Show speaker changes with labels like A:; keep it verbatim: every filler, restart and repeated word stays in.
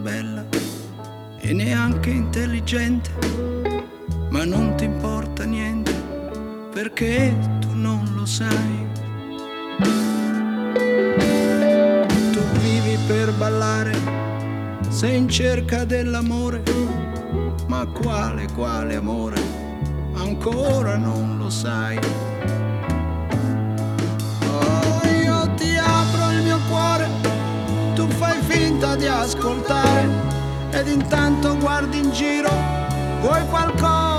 A: bella e neanche intelligente, ma non ti importa niente perché tu non lo sai. Tu vivi per ballare, sei in cerca dell'amore, ma quale, quale amore? Ancora non lo sai. Oh, io ti apro il mio cuore, tu fai finta di ascoltare ed intanto guardi in giro, vuoi qualcosa?